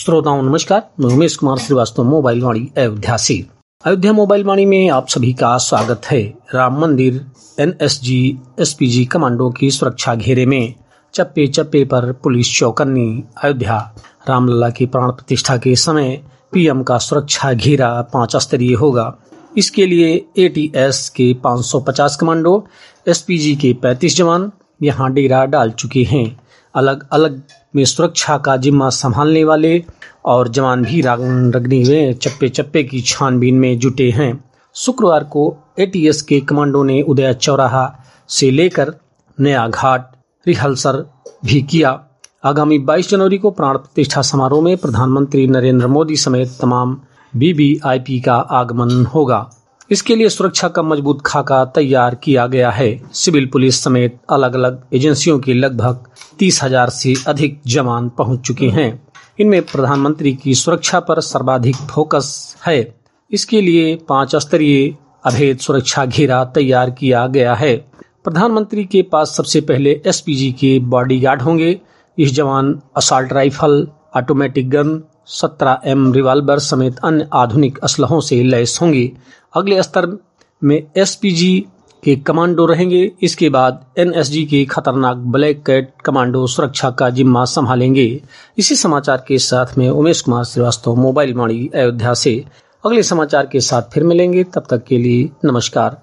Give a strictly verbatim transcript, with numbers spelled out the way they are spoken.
श्रोताओं नमस्कार, मैं उमेश कुमार श्रीवास्तव मोबाइल वाणी अयोध्या से। अयोध्या मोबाइल वाणी में आप सभी का स्वागत है। राम मंदिर एनएसजी एसपीजी कमांडो की सुरक्षा घेरे में चप्पे चप्पे पर पुलिस चौकन्नी। अयोध्या रामलला की प्राण प्रतिष्ठा के समय पीएम का सुरक्षा घेरा पांच स्तरीय होगा। इसके लिए एटीएस के पाँच सौ पचास कमांडो, एसपीजी के पैंतीस जवान यहां डेरा डाल चुके हैं। अलग अलग में सुरक्षा का जिम्मा संभालने वाले और जवान भी रगनी में चप्पे चप्पे की छानबीन में जुटे हैं। शुक्रवार को एटीएस के कमांडो ने उदय चौराहा से लेकर नया घाट रिहर्सल भी किया। आगामी बाईस जनवरी को प्राण प्रतिष्ठा समारोह में प्रधानमंत्री नरेंद्र मोदी समेत तमाम वीवीआईपी का आगमन होगा। इसके लिए सुरक्षा का मजबूत खाका तैयार किया गया है। सिविल पुलिस समेत अलग अलग एजेंसियों के लगभग तीस हजार से अधिक जवान पहुंच चुके हैं। इनमें प्रधानमंत्री की सुरक्षा पर सर्वाधिक फोकस है। इसके लिए पांच स्तरीय अभेद सुरक्षा घेरा तैयार किया गया है। प्रधानमंत्री के पास सबसे पहले एसपीजी के बॉडीगार्ड होंगे। इस जवान असॉल्ट राइफल, ऑटोमेटिक गन, सत्रह एम रिवाल्वर समेत अन्य आधुनिक असलहों से लैस होंगे। अगले स्तर में एसपीजी के कमांडो रहेंगे। इसके बाद एनएसजी के खतरनाक ब्लैक कैट कमांडो सुरक्षा का जिम्मा संभालेंगे। इसी समाचार के साथ में उमेश कुमार श्रीवास्तव मोबाइल वाणी अयोध्या से। अगले समाचार के साथ फिर मिलेंगे, तब तक के लिए नमस्कार।